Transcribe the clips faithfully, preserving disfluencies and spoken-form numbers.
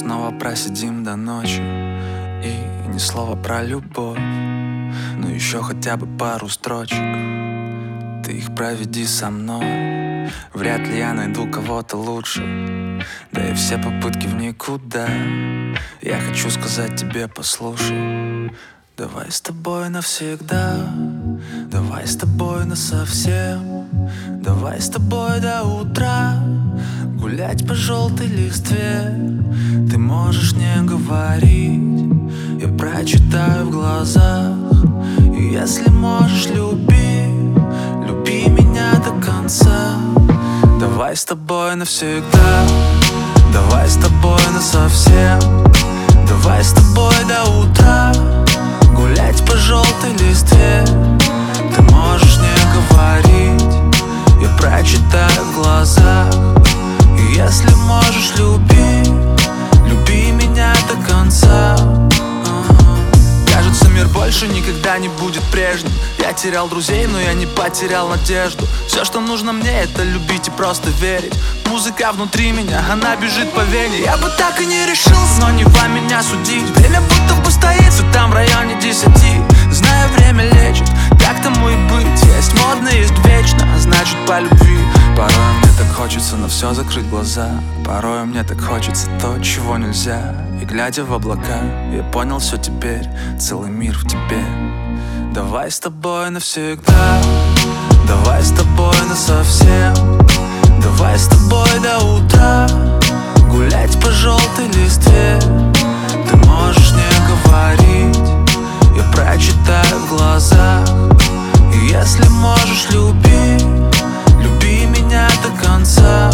снова просидим до ночи, и ни слова про любовь, но еще хотя бы пару строчек. Ты их проведи со мной. Вряд ли я найду кого-то лучше, да и все попытки в никуда. Я хочу сказать тебе, послушай, давай с тобой навсегда, давай с тобой насовсем, давай с тобой до утра гулять по желтой листве. Ты можешь не говорить, я прочитаю в глазах. И если можешь, люби, люби меня до конца. Давай с тобой навсегда, давай с тобой насовсем, давай с тобой до утра гулять по желтой листве. Ты можешь не говорить, я прочитаю в глазах. И если можешь, люби, люби меня до конца. Кажется, мир больше никогда не будет прежним. Я терял друзей, но я не потерял надежду. Все, что нужно мне, это любить и просто верить. Музыка внутри меня, она бежит по вене. Я бы так и не решился, но не вам меня судить. Время будто бы стоит, все там в районе десяти. Знаю, время лечит, так тому и быть. Есть модно, есть вечно, а значит по любви. Порой мне так хочется на все закрыть глаза. Порой мне так хочется то, чего нельзя. И глядя в облака, я понял все теперь, целый мир в тебе. Давай с тобой навсегда, давай с тобой насовсем, давай с тобой до утра гулять по желтой листве. Ты можешь не говорить, я прочитаю в глазах. И если можешь, люби, люби меня до конца.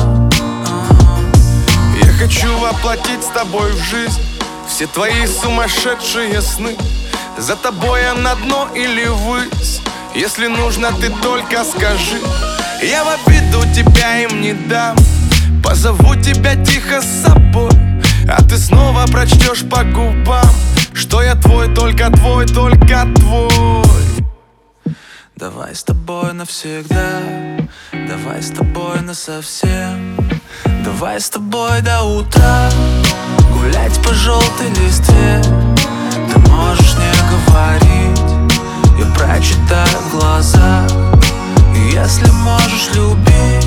Я хочу воплотить с тобой в жизнь все твои сумасшедшие сны. За тобой я на дно или ввысь, если нужно, ты только скажи. Я в обиду тебя им не дам, позову тебя тихо с собой, а ты снова прочтешь по губам, что я твой, только твой, только твой. Давай с тобой навсегда, давай с тобой насовсем, давай с тобой до утра гулять по желтой листве. Ты можешь не говорить, я прочитаю в глазах. И если можешь, люби,